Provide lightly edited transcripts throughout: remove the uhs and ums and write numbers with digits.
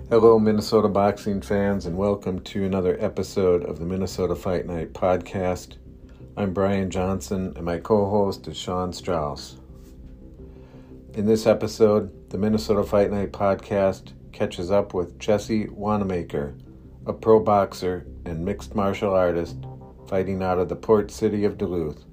Hello, Minnesota boxing fans, and welcome to another episode of the Minnesota Fight Night podcast. I'm Brian Johnson, and my co-host is Sean Strauss. In this episode, the Minnesota Fight Night podcast catches up with Jesse Wanamaker, a pro boxer and mixed martial artist fighting out of the port city of Duluth.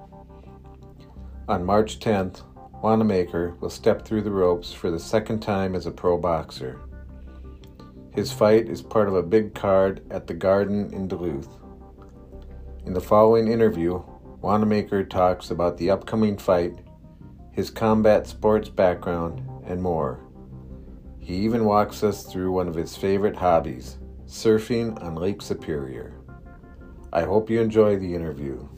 On March 10th, Wanamaker will step through the ropes for the second time as a pro boxer. His fight is part of a big card at the Garden in Duluth. In the following interview, Wanamaker talks about the upcoming fight, his combat sports background, and more. He even walks us through one of his favorite hobbies, surfing on Lake Superior. I hope you enjoy the interview.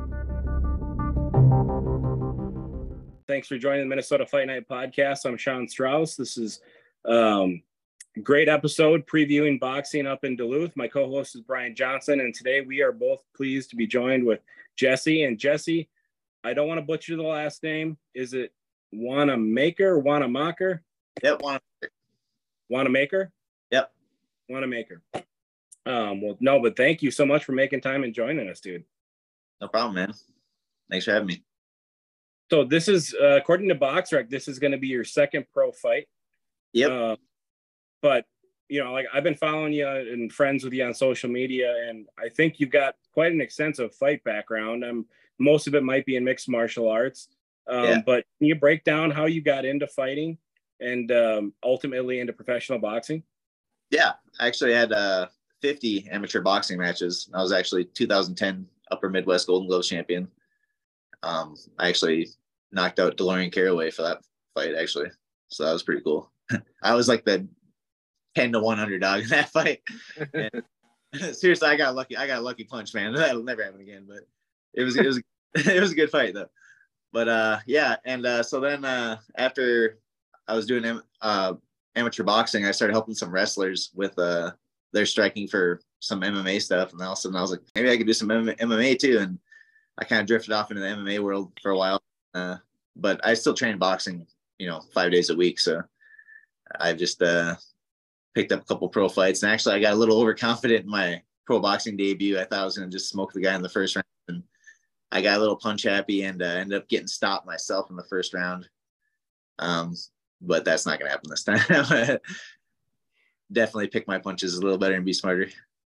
Thanks for joining the Minnesota Fight Night podcast. I'm Sean Strauss. This is great episode previewing boxing up in Duluth. My co-host is Brian Johnson, and today we are both pleased to be joined with Jesse. And Jesse, I don't want to butcher the last name. Is it Wanamaker? Wanamaker? Yep, Wanamaker. Wanamaker? Yep. Wanamaker. Well, no, but thank you so much for making time and joining us, dude. No problem, man. Thanks for having me. So this is, according to BoxRec, this is going to be your second pro fight. Yep. But, you know, like I've been following you and friends with you on social media, and I think you've got quite an extensive fight background. Most of it might be in mixed martial arts. But can you break down how you got into fighting and ultimately into professional boxing? Yeah, I actually had 50 amateur boxing matches. I was actually 2010 Upper Midwest Golden Gloves champion. I actually knocked out DeLorean Caraway for that fight, actually. So that was pretty cool. I was like the 10-1 underdog in that fight. And seriously, I got lucky. I got a lucky punch, man. That'll never happen again. But it was it was a good fight though. But yeah, and so then after I was doing amateur boxing, I started helping some wrestlers with their striking for some MMA stuff, and all of a sudden I was like, maybe I could do some MMA too. And I kind of drifted off into the MMA world for a while. But I still train boxing, 5 days a week. So I've just picked up a couple pro fights, and actually I got a little overconfident in my pro boxing debut. I thought I was going to just smoke the guy in the first round, and I got a little punch happy and ended up getting stopped myself in the first round. But that's not going to happen this time. Definitely pick my punches a little better and be smarter.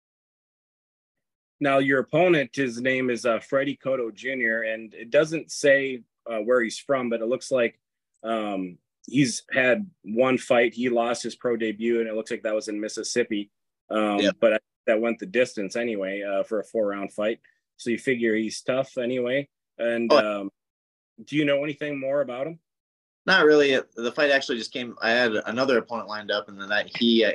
Now, your opponent, his name is Freddie Cotto Jr., and it doesn't say where he's from, but it looks like he's had one fight. He lost his pro debut, and it looks like that was in Mississippi. But that went the distance anyway for a 4-round fight. So you figure he's tough anyway. And do you know anything more about him? Not really. The fight actually just came. I had another opponent lined up, and then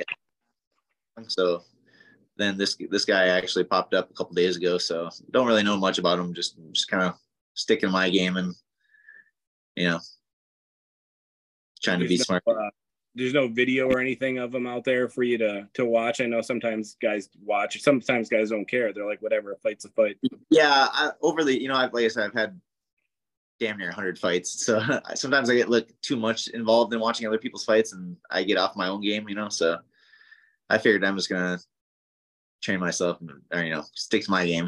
so then this guy actually popped up a couple days ago. So don't really know much about him. Just kind of sticking to my game and trying to be smart. There's no video or anything of him out there for you to watch. I know sometimes guys watch. Sometimes guys don't care. They're like, whatever, a fight's a fight. Yeah, like I said, I've had damn near 100 fights. So sometimes I get too much involved in watching other people's fights, and I get off my own game. So I figured I'm just gonna train myself or stick to my game.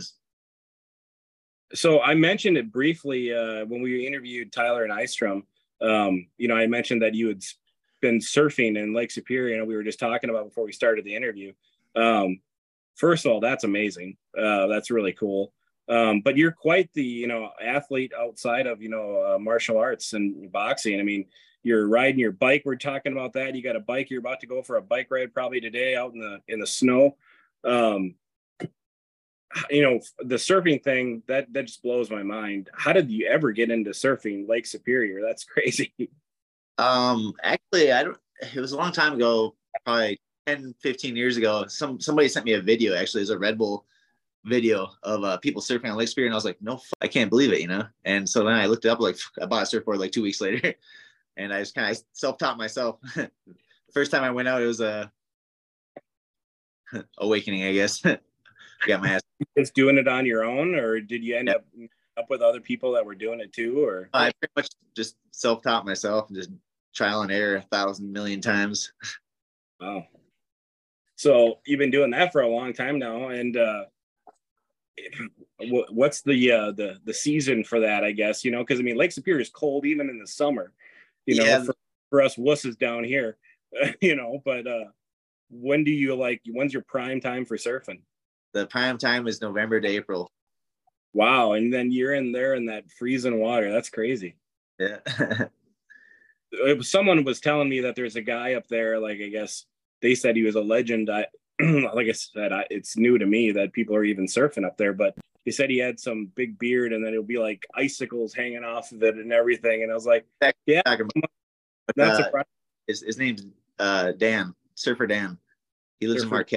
So I mentioned it briefly when we interviewed Tyler and Eistrom. I mentioned that you had been surfing in Lake Superior, we were just talking about before we started the interview. First of all, that's amazing. That's really cool. But you're quite the, athlete outside of, martial arts and boxing. I mean, you're riding your bike. We're talking about that. You got a bike. You're about to go for a bike ride probably today out in the snow. The surfing thing that just blows my mind. How did you ever get into surfing Lake Superior? That's crazy. Actually, it was a long time ago, probably 10, 15 years ago. Somebody sent me a video. Actually, it's a Red Bull video of people surfing on Lake Superior, and I was like, no, I can't believe it, And so then I looked it up, I bought a surfboard 2 weeks later, and I just kind of self-taught myself. The first time I went out, it was a awakening, I guess. Got my ass. Just doing it on your own, or did you end up with other people that were doing it too? Or I pretty much just self-taught myself and just trial and error 1,000 million times. Wow. So you've been doing that for a long time now. And what's the season for that, I guess, because I mean, Lake Superior is cold even in the summer, for us wusses down here, but when's your prime time for surfing? The prime time is November to April. Wow. And then you're in there in that freezing water. That's crazy. Yeah. Someone was telling me that there's a guy up there, like, I guess they said he was a legend. Like I said, it's new to me that people are even surfing up there, but he said he had some big beard and then it'll be like icicles hanging off of it and everything. And I was like, yeah, not surprised. His name's Dan, Surfer Dan. He lives in Marquette.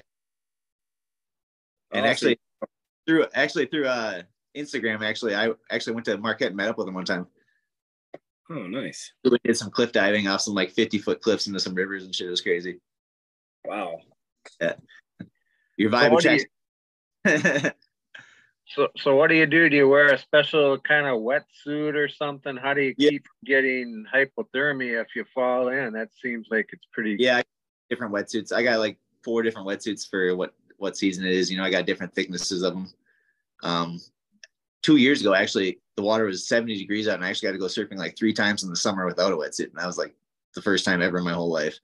And actually through Instagram, I actually went to Marquette and met up with him one time. Oh, nice. We did some cliff diving off some like 50-foot cliffs into some rivers and shit. It was crazy. Wow. Yeah. Your vibe attracts. So what do you do? Do you wear a special kind of wetsuit or something? How do you keep getting hypothermia if you fall in? That seems like it's pretty. Yeah, different wetsuits. I got like 4 different wetsuits for what season it is. I got different thicknesses of them. 2 years ago, actually, the water was 70 degrees out, and I actually had to go surfing like 3 times in the summer without a wetsuit, and that was like the first time ever in my whole life.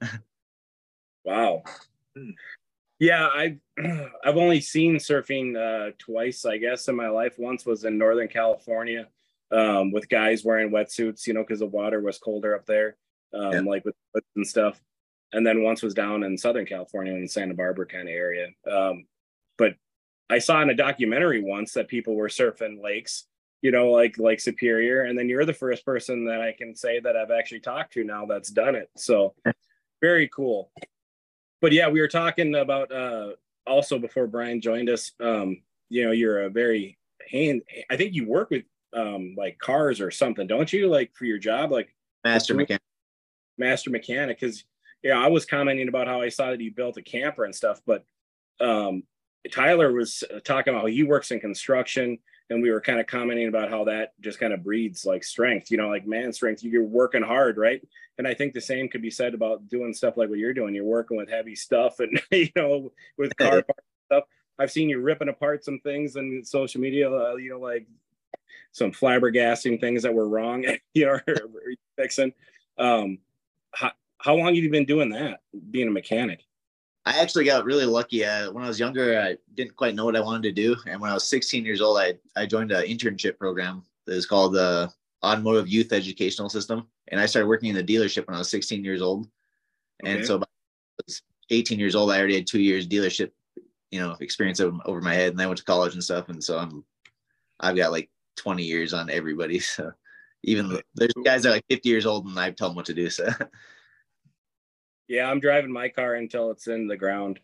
Wow. Yeah, I've only seen surfing twice, I guess, in my life. Once was in Northern California with guys wearing wetsuits, because the water was colder up there, like with and stuff. And then once was down in Southern California in the Santa Barbara kind of area. But I saw in a documentary once that people were surfing lakes, like Lake Superior. And then you're the first person that I can say that I've actually talked to now that's done it. So very cool. But yeah, we were talking about also before Brian joined us, you're a very I think you work with like cars or something, don't you? Like for your job, like master mechanic. Because I was commenting about how I saw that you built a camper and stuff, but Tyler was talking about how he works in construction, and we were kind of commenting about how that just kind of breeds like strength, like man strength. You're working hard, right? And I think the same could be said about doing stuff like what you're doing. You're working with heavy stuff and, with car parts stuff. I've seen you ripping apart some things on social media, like some flabbergasting things that were wrong, or fixing. How long have you been doing that, being a mechanic? I actually got really lucky. When I was younger, I didn't quite know what I wanted to do. And when I was 16 years old, I joined an internship program that is called the Automotive Youth Educational System. And I started working in the dealership when I was 16 years old. Okay. And so by I was 18 years old, I already had 2 years dealership, experience over my head. And I went to college and stuff. And so I've got like 20 years on everybody. So even there's guys that are like 50 years old and I tell them what to do. So yeah, I'm driving my car until it's in the ground.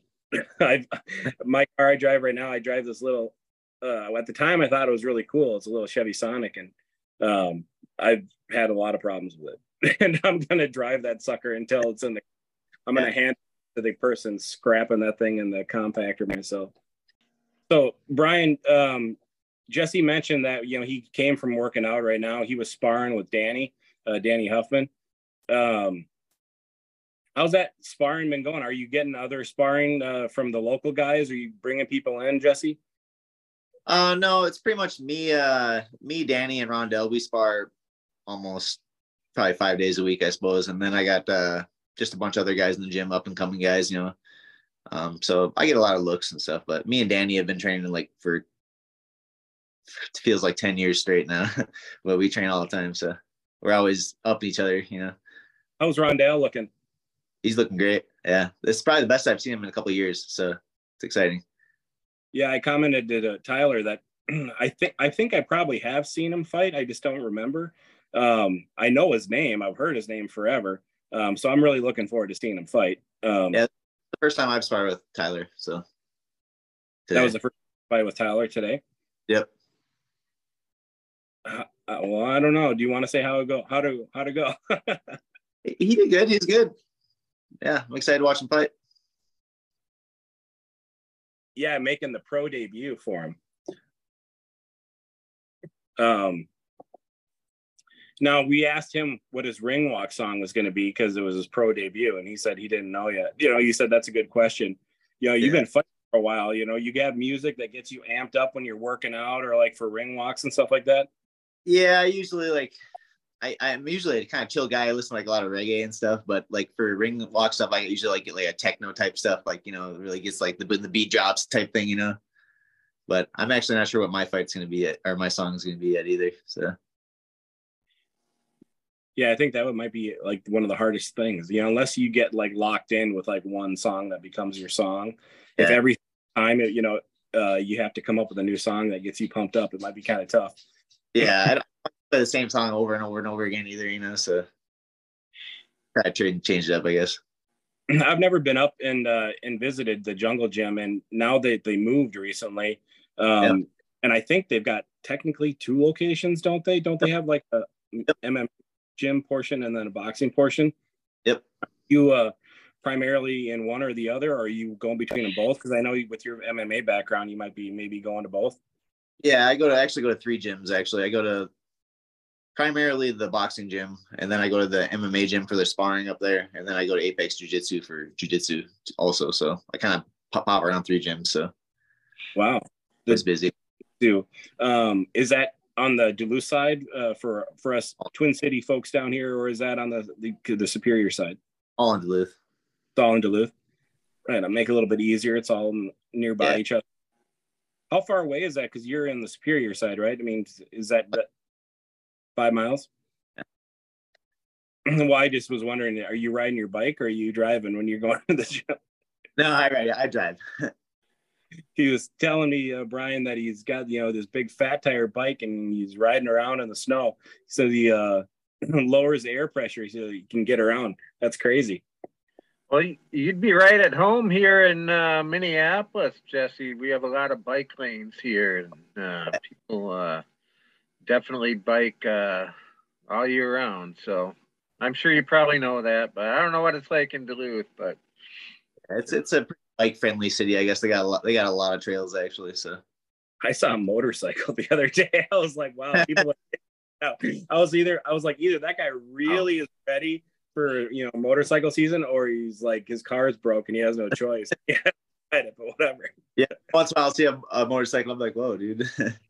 My car I drive right now, I drive this little, at the time I thought it was really cool. It's a little Chevy Sonic, and I've had a lot of problems with it. And I'm going to drive that sucker until it's in I'm going to hand it to the person scrapping that thing in the compactor myself. So Brian, Jesse mentioned that, he came from working out right now. He was sparring with Danny Huffman. How's that sparring been going? Are you getting other sparring from the local guys? Are you bringing people in, Jesse? No, it's pretty much me, Danny, and Rondell. We spar almost probably 5 days a week, I suppose. And then I got just a bunch of other guys in the gym, up and coming guys, So I get a lot of looks and stuff. But me and Danny have been training like for, it feels like 10 years straight now. But we train all the time, so we're always up each other, How's Rondell looking? He's looking great. Yeah, this is probably the best I've seen him in a couple of years. So it's exciting. Yeah, I commented to Tyler that I think I probably have seen him fight. I just don't remember. I know his name. I've heard his name forever. So I'm really looking forward to seeing him fight. Yeah, the first time I've sparred with Tyler. So today. That was the first fight with Tyler today. Yep. Well, I don't know. Do you want to say how to go? He did good. He's good. Yeah, I'm excited to watch him fight. Yeah, making the pro debut for him. Now we asked him what his ring walk song was going to be because it was his pro debut, and he said he didn't know yet. You said that's a good question. you've been fighting for a while. You have music that gets you amped up when you're working out or like for ring walks and stuff like that. Yeah, I usually like I'm usually a kind of chill guy. I listen to like a lot of reggae and stuff, but like for ring walk stuff, I usually like get like a techno type stuff, like really gets like the beat drops type thing. But I'm actually not sure what my fight's gonna be or my song's gonna be yet either. So yeah, I think that might be like one of the hardest things, unless you get like locked in with like one song that becomes your song. Yeah. If every time you have to come up with a new song that gets you pumped up, it might be kind of tough. Yeah, I don't play the same song over and over and over again either, so try to change it up, I guess. I've never been up and visited the Jungle Gym, and now they moved recently. And I think they've got technically 2 locations, don't they? Don't they have like a MMA gym portion and then a boxing portion? Yep. You primarily in one or the other, or are you going between them both? Because I know with your MMA background, you might be maybe going to both. Yeah, I actually go to 3 gyms. Actually, I go to primarily the boxing gym, and then I go to the MMA gym for the sparring up there, and then I go to Apex Jiu-Jitsu for jiu-jitsu also. So I kind of pop around 3 gyms. So wow, it's busy. Is that on the Duluth side for us Twin City folks down here, or is that on the Superior side? All in Duluth. It's all in Duluth. Right, I'll make it a little bit easier. It's all nearby each other. How far away is that? Because you're in the Superior side, right? I mean, is that 5 miles? Yeah. Well, I just was wondering, are you riding your bike or are you driving when you're going to the gym? No, I drive. He was telling me, Brian, that he's got, this big fat tire bike and he's riding around in the snow. So he lowers the air pressure so he can get around. That's crazy. Well, you'd be right at home here in Minneapolis, Jesse. We have a lot of bike lanes here, and people definitely bike all year round. So I'm sure you probably know that, but I don't know what it's like in Duluth. But it's a bike friendly city, I guess. They got a lot of trails actually. So I saw a motorcycle the other day. I was like, wow, people. I was like, either that guy really is ready for motorcycle season, or he's like his car is broken, he has no choice. Yeah, but whatever. Yeah, once in a while I'll see a motorcycle, I'm like, whoa, dude.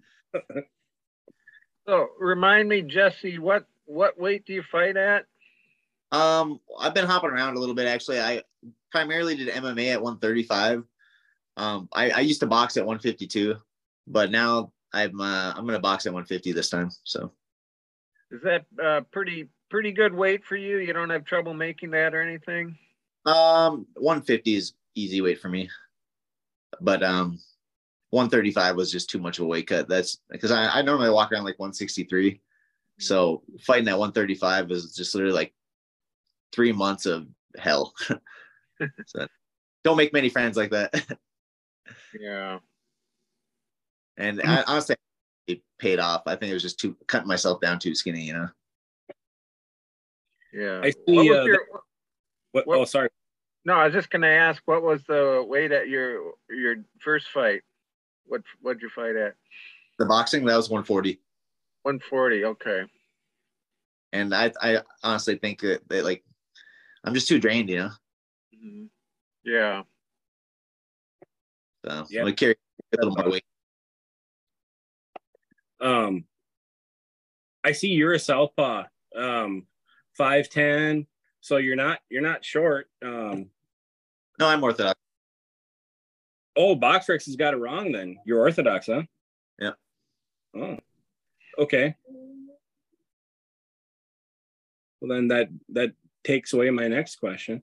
So remind me, Jesse, what weight do you fight at? I've been hopping around a little bit actually. I primarily did MMA at 135. I used to box at 152, but now I'm gonna box at 150 this time. So is that pretty good weight for you? You don't have trouble making that or anything? 150 is easy weight for me, but 135 was just too much of a weight cut. That's because I normally walk around like 163, so fighting at 135 is just literally like 3 months of hell. So don't make many friends like that. Yeah. And I honestly, it paid off. I think it was just cutting myself down too skinny, Yeah. I see. Oh, sorry. No, I was just gonna ask, what was the weight at your first fight? What'd you fight at? The boxing, that was 140. 140. Okay. And I honestly think that like I'm just too drained, Mm-hmm. Yeah. So yeah. I'm gonna carry a little more weight. I see you're a southpaw. 5'10", so you're not short. No, I'm orthodox. Oh, BoxRec has got it wrong then. You're orthodox, huh? Yeah. Oh, okay. Well, then that takes away my next question.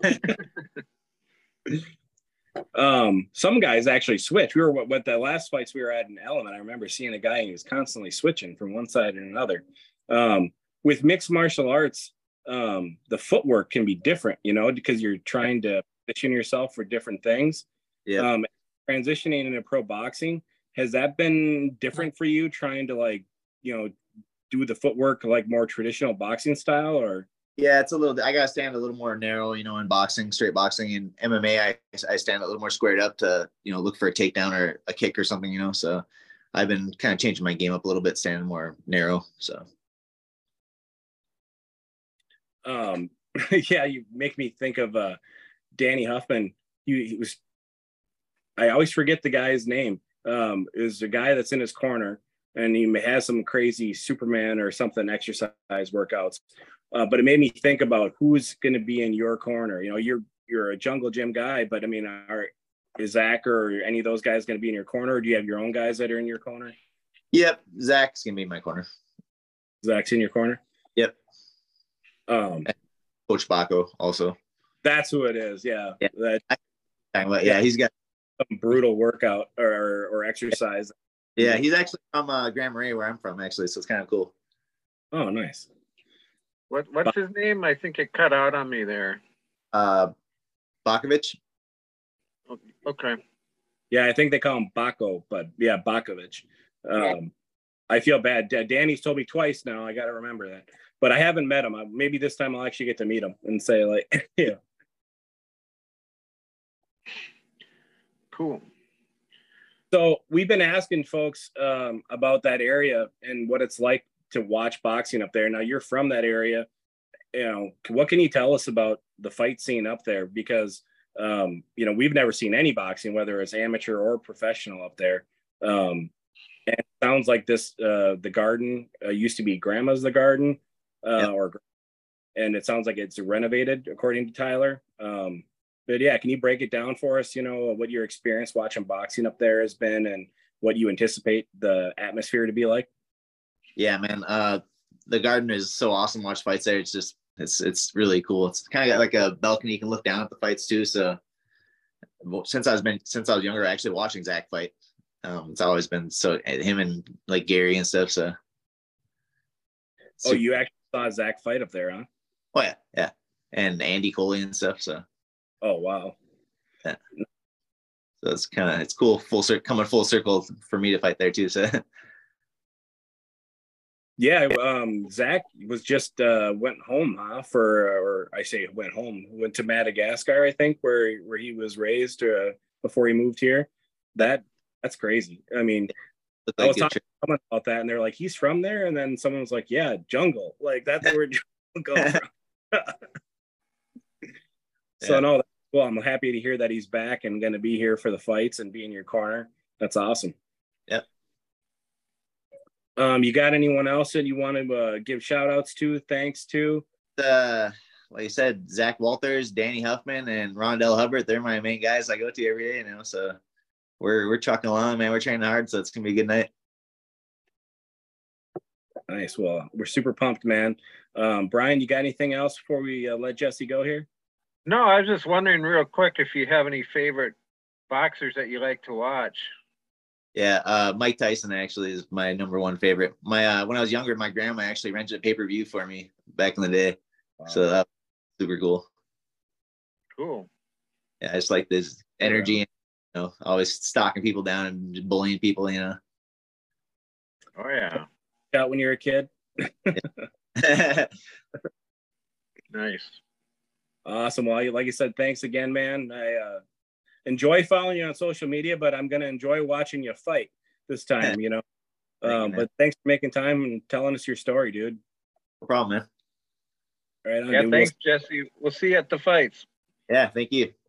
Some guys actually switch. We were what the last fights we were at in Element. I remember seeing a guy and he was constantly switching from one side and another. With mixed martial arts, the footwork can be different, because you're trying to position yourself for different things. Yeah. Transitioning into pro boxing, has that been different for you, trying to do the footwork like more traditional boxing style? Or yeah, it's I gotta stand a little more narrow, in boxing, straight boxing. In MMA, I stand a little more squared up to look for a takedown or a kick or something, so I've been kind of changing my game up a little bit, standing more narrow. So yeah, you make me think of Danny Huffman. He was I always forget the guy's name. Is a guy that's in his corner, and he has some crazy Superman or something exercise workouts. But it made me think about who's going to be in your corner. You know, you're a jungle gym guy, but I mean, is Zach or any of those guys going to be in your corner? Or do you have your own guys that are in your corner? Yep, Zach's gonna be in my corner. Zach's in your corner. Yep. Coach Baco also. That's who it is. Yeah. Yeah, he's got some brutal workout or exercise. Yeah, he's actually from Grand Marais, where I'm from, actually. So it's kind of cool. Oh, nice. What's his name? I think it cut out on me there. Bakovic. Okay. Yeah, I think they call him Baco, but yeah, Bakovic. I feel bad. Danny's told me twice now. I got to remember that. But I haven't met him. Maybe this time I'll actually get to meet him and say, like, yeah. Cool. So we've been asking folks about that area and what it's like to watch boxing up there. Now you're from that area. You know, what can you tell us about the fight scene up there? Because, you know, we've never seen any boxing, whether it's amateur or professional up there. And it sounds like the Garden used to be Grandma's The Garden, and it sounds like it's renovated according to Tyler. But yeah, can you break it down for us? You know, what your experience watching boxing up there has been and what you anticipate the atmosphere to be like? Yeah, man. The Garden is so awesome to watch fights there. It's just, it's really cool. It's kind of got like a balcony. You can look down at the fights too. So since I was younger, actually watching Zach fight. It's always been so him and like Gary and stuff. So. Oh, you actually saw Zach fight up there, huh? Oh yeah. Yeah. And Andy Coley and stuff. So. Oh, wow. Yeah. So it's cool. Coming full circle for me to fight there too. So. Yeah. Zach was just, went home, huh? Went to Madagascar, I think, where he was raised, before he moved here. That's crazy. I mean, I was talking to someone about that, and they're like, he's from there. And then someone was like, yeah, jungle. Like, that's where jungle goes from. So, no, that's cool. I'm happy to hear that he's back and going to be here for the fights and be in your corner. That's awesome. Yep. You got anyone else that you want to give shout outs to, thanks to? Like you said, Zach Walters, Danny Huffman, and Rondell Hubbard. They're my main guys I go to every day, you know, so we're trucking along, man. We're training hard, so it's gonna be a good night. Nice. Well, we're super pumped, man. Brian, you got anything else before we let Jesse go here? No, I was just wondering real quick if you have any favorite boxers that you like to watch. Yeah, Mike Tyson actually is my number one favorite. My when I was younger, my grandma actually rented a pay-per-view for me back in the day. Wow. So that was super cool. Cool. Yeah, I just like this energy and, you know, always stalking people down and bullying people, you know. Oh yeah. Out when you're a kid. Nice. Awesome. Well, like you said, thanks again, man. I enjoy following you on social media, but I'm going to enjoy watching you fight this time, you know. But thanks for making time and telling us your story, dude. No problem, man. All right. Yeah, thanks, Jesse. We'll see you at the fights. Yeah, thank you.